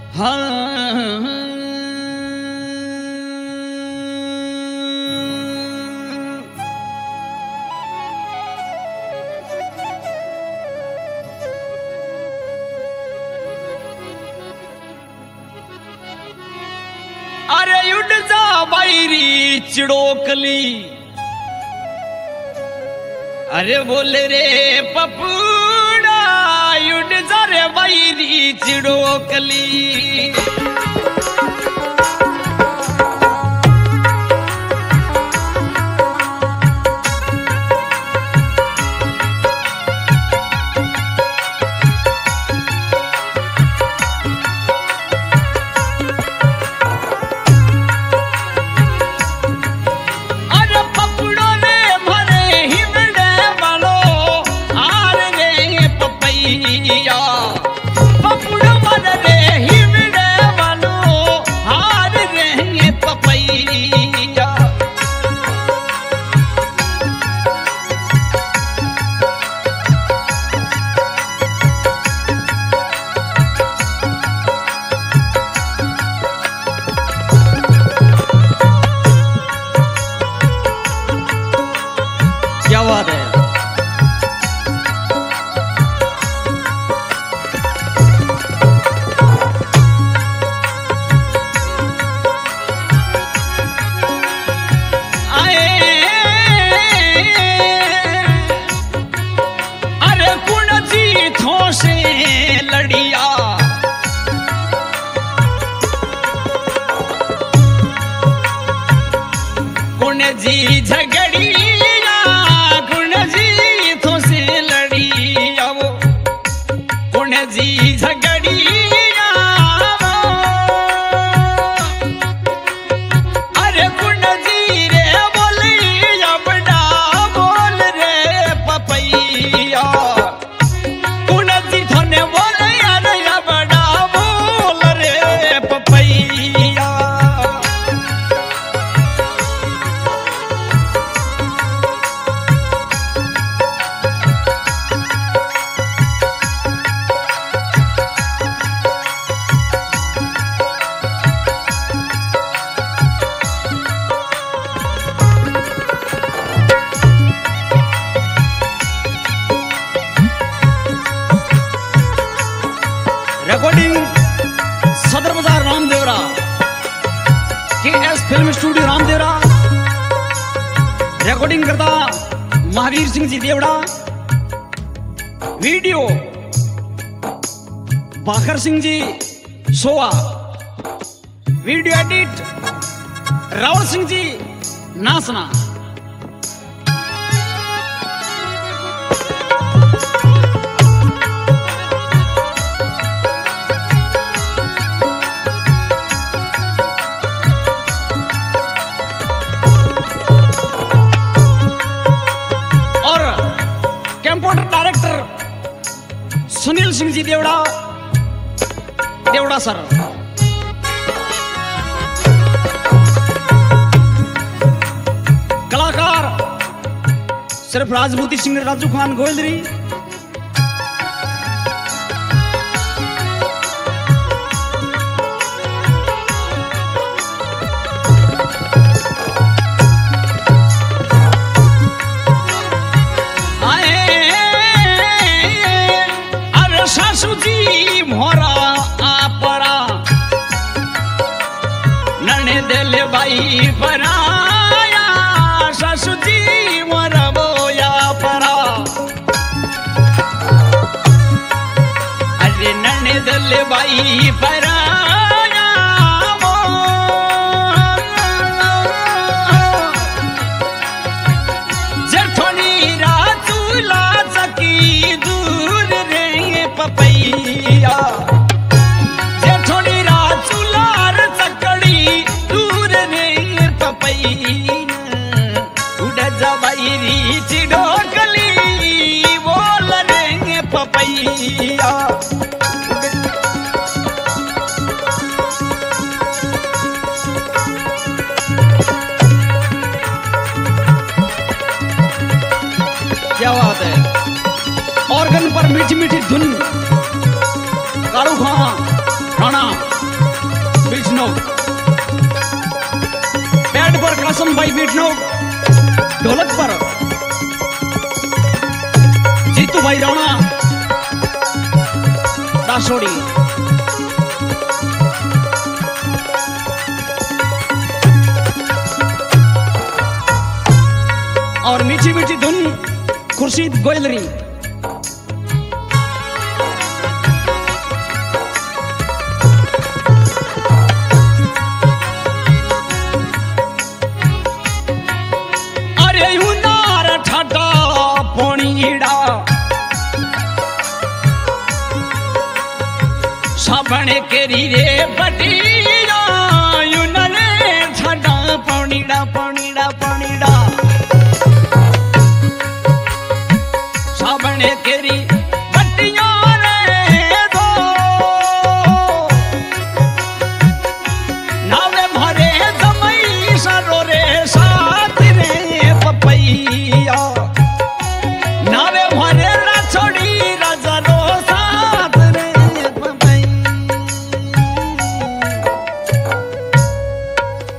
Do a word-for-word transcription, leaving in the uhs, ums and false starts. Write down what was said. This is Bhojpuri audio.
हाँ अरे उड़ जा बैरी चिड़ोकली अरे बोले रे पपूड़ा उड़ जा रे बैरी चिड़ोकली क्या बात है आए अरे कुण जी थो से लड़िया कुण जी झगड़ी जी झगड़िया अरे कुंड जी रे बोलिया बड़ा बोल रे पपैया कुंड जी थोने बोलिया रे बड़ा बोल रे पपैया रिकॉर्डिंग सदर बाजार रामदेवरा के S film studio Ramdevra recording करता महावीर सिंह जी देवड़ा वीडियो बाखर सिंह जी सोआ video edit Rawal Singh ji Nasana computer director Sunil Singh ji Devda Devda सर कलाकार सिर्फ राजभूति सिंह राजू खान गोयलरी सासू जी मोरा आपरा नने दिल बाई पराया सासू जी मोरा बोया परा अरे नने दिल बाई पराया जेठोनी रातूला सकी दूर पपैया जेठोनी राचुलार चकड़ी दूर रे पपैया उड़ जा बैरी चिड़ोकली बोल रे पपैया क्या बात है। ऑर्गन पर मीठी मीठी धुन कारू खां राणा छोड़ी। और मीठी मीठी धुन खुर्शीद गोयलरी। अरे उनार ठाटा पोणीड़ा साबणे केरी रे बटिया युनले ठाटा पोणीड़ा पोणीड़ा पोणीड़ा साबणे केरी